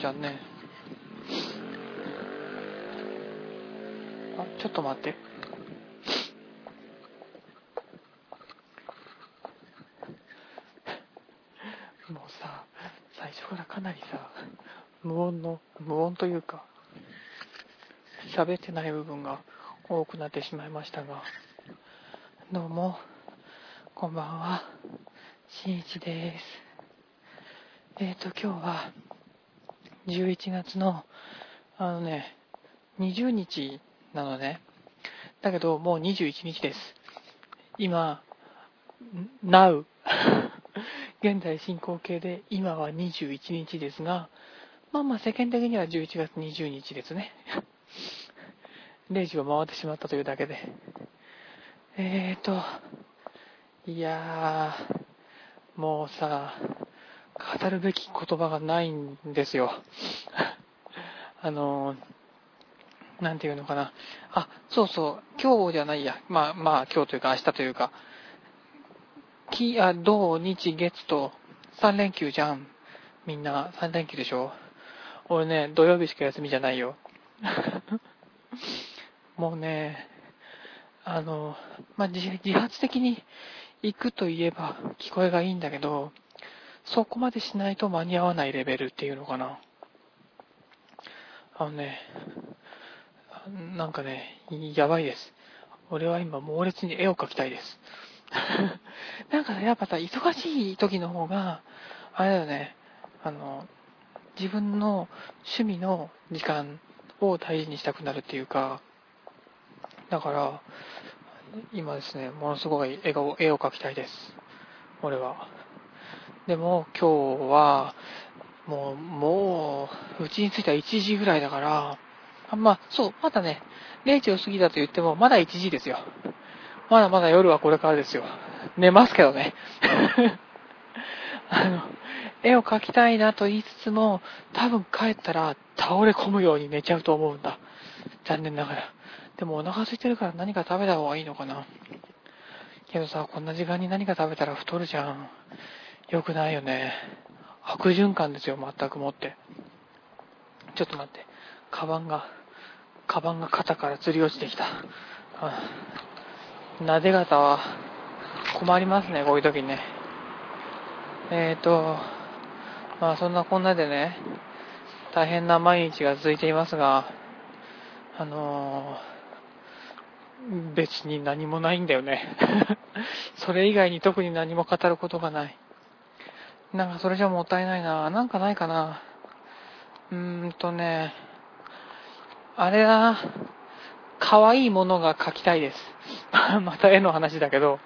ちゃんね。ちょっと待って。もうさ、最初からかなりさ、無音というか、喋ってない部分が多くなってしまいましたが、どうも、こんばんは、しんいちです。今日は、11月の、20日なのね。だけど、もう21日です。今、Now 現在進行形で今は21日ですが、まあ世間的には11月20日ですね。0時を回ってしまったというだけで。いやー、もうさ、語るべき言葉がないんですよ。なんていうのかな。そうそう、今日じゃないや。まあ今日というか明日というか、土日月と3連休じゃん。みんな3連休でしょ。俺ね、土曜日しか休みじゃないよ。もうね、自発的に行くと言えば聞こえがいいんだけど、そこまでしないと間に合わないレベルっていうのかな。なんかね、やばいです。俺は今猛烈に絵を描きたいです。なんかやっぱさ、忙しい時の方が、あれだよね、自分の趣味の時間を大事にしたくなるっていうか、だから、今ですね、ものすごい絵を描きたいです。俺は。でも今日は、もう、うちに着いた1時ぐらいだから、まだね、0時を過ぎたと言っても、まだ1時ですよ。まだまだ夜はこれからですよ。寝ますけどね。絵を描きたいなと言いつつも、多分帰ったら倒れ込むように寝ちゃうと思うんだ。残念ながら。でもお腹空いてるから何か食べた方がいいのかな。けどさ、こんな時間に何か食べたら太るじゃん。良くないよね。悪循環ですよ、全くもって。ちょっと待って。カバンが肩から吊り落ちてきた。撫で方は困りますね、こういう時にね。そんなこんなでね、大変な毎日が続いていますが、別に何もないんだよね。それ以外に特に何も語ることがない。なんかそれじゃもったいないな。なんかないかな。あれだ。可愛いものが描きたいです。また絵の話だけど、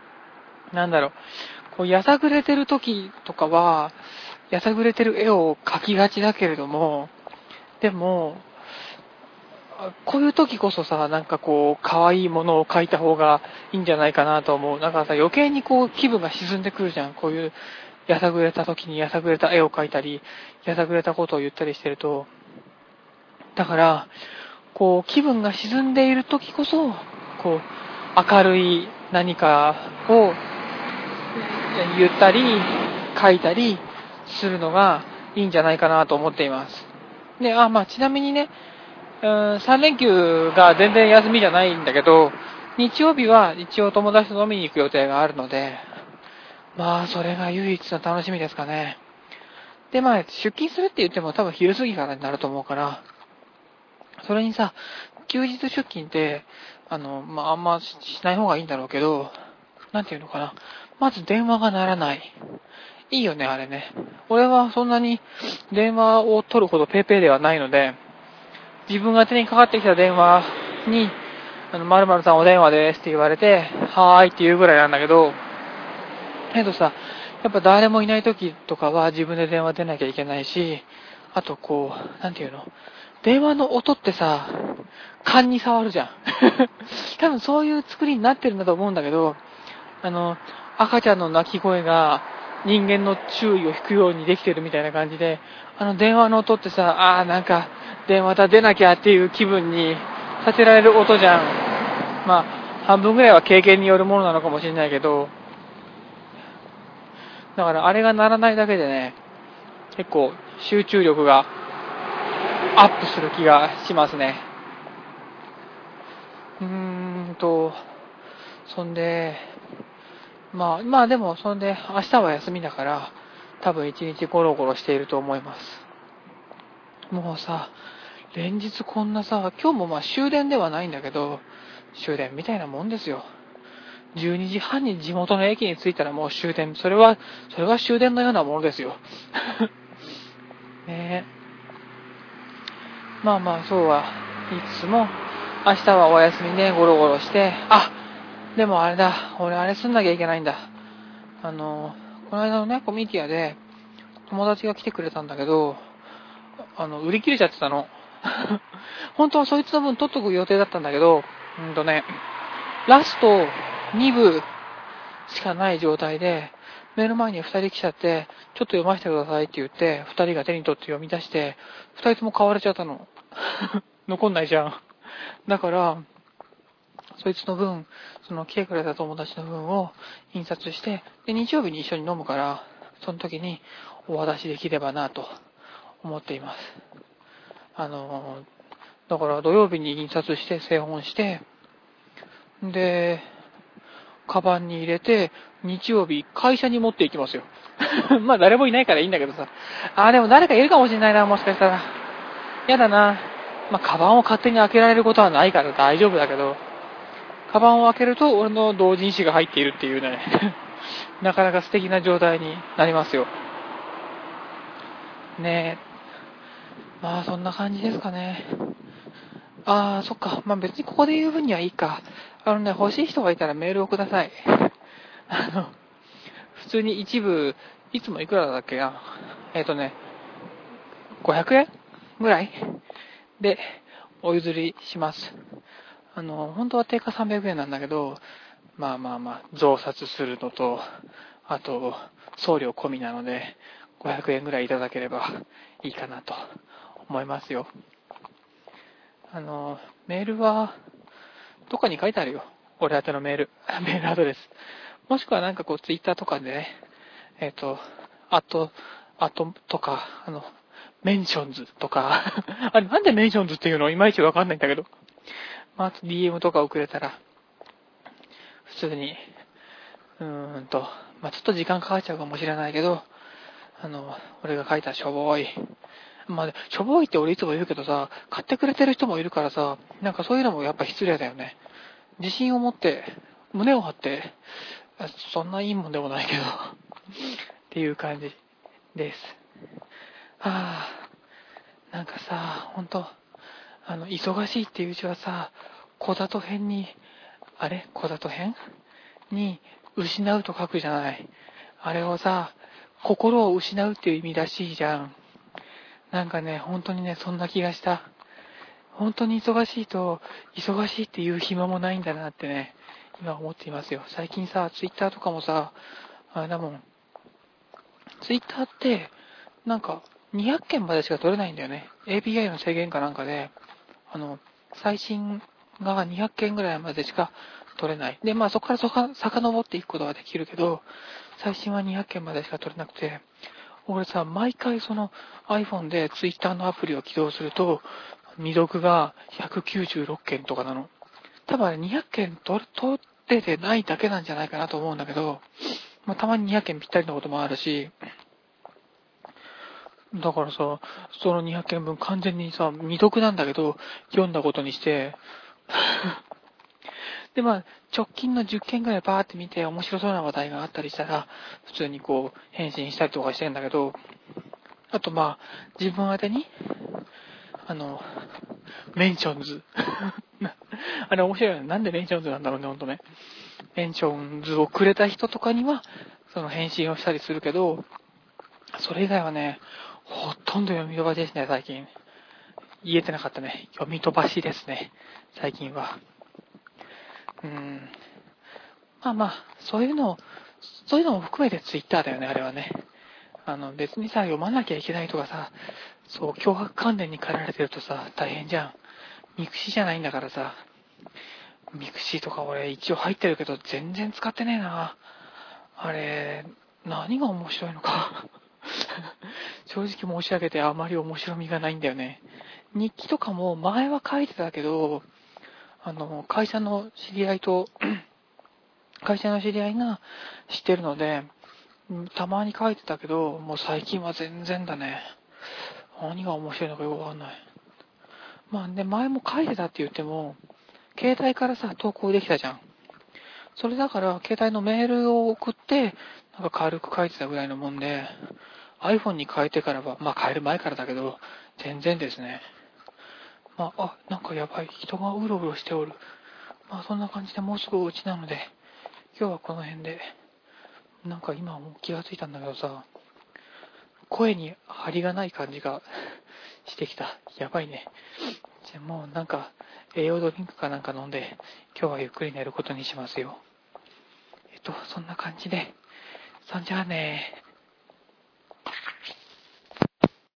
こうやさぐれてる時とかは、やさぐれてる絵を描きがちだけれども、でも、こういう時こそさ、なんかこう、可愛いものを描いた方がいいんじゃないかなと思う。なんかさ、余計にこう、気分が沈んでくるじゃん。こういう、やさぐれた時にやさぐれた絵を描いたり、やさぐれたことを言ったりしてると、だから、こう、気分が沈んでいる時こそ、こう、明るい何かを言ったり、書いたりするのがいいんじゃないかなと思っています。で、ちなみにね、3連休が全然休みじゃないんだけど、日曜日は一応友達と飲みに行く予定があるので、それが唯一の楽しみですかね。で、出勤するって言っても多分昼過ぎからになると思うから、それにさ、休日出勤って、あんましない方がいいんだろうけど、なんていうのかな。まず電話が鳴らない。いいよね、あれね。俺はそんなに電話を取るほどペイペイではないので、自分が手にかかってきた電話に、〇〇さんお電話ですって言われて、はーいって言うぐらいなんだけど、さ、やっぱ誰もいない時とかは自分で電話出なきゃいけないし、あとこう、なんていうの？電話の音ってさ、勘に触るじゃん。多分そういう作りになってるんだと思うんだけど、赤ちゃんの泣き声が人間の注意を引くようにできてるみたいな感じで、電話の音ってさ、なんか電話出なきゃっていう気分にさせられる音じゃん。半分ぐらいは経験によるものなのかもしれないけど、だからあれが鳴らないだけでね、結構集中力がアップする気がしますね。そんで、まあでも、そんで、明日は休みだから、多分一日ゴロゴロしていると思います。もうさ、連日こんなさ、今日もまあ終電ではないんだけど、終電みたいなもんですよ。12時半に地元の駅に着いたらもう終電、それは終電のようなものですよ。ねえ。まあまあそうは言いつつも、明日はお休みでゴロゴロして、でもあれだ、俺あれすんなきゃいけないんだ。この間のね、コミュニティアで友達が来てくれたんだけど、売り切れちゃってたの。本当はそいつの分取っとく予定だったんだけど、ラスト2部しかない状態で、目の前に2人来ちゃって、ちょっと読ませてくださいって言って、2人が手に取って読み出して、2人とも買われちゃったの。残んないじゃん。だから、そいつの分、その来てくれた友達の分を印刷して、で、日曜日に一緒に飲むから、その時にお渡しできればなと思っています。だから土曜日に印刷して製本して、で、カバンに入れて、日曜日会社に持って行きますよ。まあ誰もいないからいいんだけどさ。でも誰かいるかもしれないな、もしかしたら。やだな。まあカバンを勝手に開けられることはないから大丈夫だけど、カバンを開けると俺の同人誌が入っているっていうね。なかなか素敵な状態になりますよ。ねえ。まあそんな感じですかね。そっか。まあ別にここで言う分にはいいか。欲しい人がいたらメールをください。普通に一部、いつもいくらだっけな。500円ぐらいでお譲りします。本当は定価300円なんだけど、まあ、増刷するのと、あと、送料込みなので、500円ぐらいいただければいいかなと思いますよ。メールは、どこに書いてあるよ。俺宛てのメールアドレス。もしくはなんかツイッターとかでね、あととか、メンションズとかあれなんでメンションズっていうのいまいちわかんないんだけど。あと DM とか送れたら、普通に、ちょっと時間かかっちゃうかもしれないけど、俺が書いたしょぼい。しょぼいって俺いつも言うけどさ、買ってくれてる人もいるからさ、なんかそういうのもやっぱ失礼だよね。自信を持って、胸を張って、そんないいもんでもないけどっていう感じです。なんかさ、ほんと、忙しいっていううちはさ、小里編に、小里編に、失うと書くじゃない。あれをさ、心を失うっていう意味らしいじゃん。なんかね、本当にね、そんな気がした。本当に忙しいと、忙しいっていう暇もないんだなってね、今思っていますよ。最近さ、ツイッターとかもさ、あれだもん。ツイッターって、なんか、200件までしか取れないんだよね。API の制限かなんかで、最新が200件ぐらいまでしか取れない。で、まあそこから遡っていくことができるけど、最新は200件までしか取れなくて、俺さ、毎回その iPhone で Twitter のアプリを起動すると、未読が196件とかなの。多分あれ200件取れてないだけなんじゃないかなと思うんだけど、まあ、たまに200件ぴったりのこともあるし、だからさ、その200件分完全にさ、未読なんだけど、読んだことにして、で、まあ、直近の10件ぐらいバーって見て面白そうな話題があったりしたら、普通に返信したりとかしてんだけど、あとまあ、自分宛てに、メンションズ。あれ面白いよね。なんでメンションズなんだろうね、ほんとね。メンションズをくれた人とかには、その返信をしたりするけど、それ以外はね、ほとんど読み飛ばしですね、最近。言えてなかったね。読み飛ばしですね、最近は。まあ、そういうのも含めてツイッターだよね、あれはね。別にさ、読まなきゃいけないとかさ、そう、脅迫観念に駆られてるとさ、大変じゃん。ミクシーじゃないんだからさ。ミクシーとか俺一応入ってるけど全然使ってねえな。あれ、何が面白いのか。正直申し上げてあまり面白みがないんだよね。 日記とかも前は書いてたけど、会社の知り合いが知ってるので、たまに書いてたけど、もう最近は全然だね。何が面白いのかよくわかんない。まあね、前も書いてたって言っても、携帯からさ、投稿できたじゃん。それだから、携帯のメールを送って、なんか軽く書いてたぐらいのもんで、iPhone に変えてからは、まあ変える前からだけど、全然ですね。まあ、なんかやばい。人がうろうろしておる。まあそんな感じでもうすぐお家なので、今日はこの辺で、なんか今もう気がついたんだけどさ、声に張りがない感じがしてきた。やばいね。じゃあもうなんか栄養ドリンクかなんか飲んで、今日はゆっくり寝ることにしますよ。そんな感じで。そんじゃあね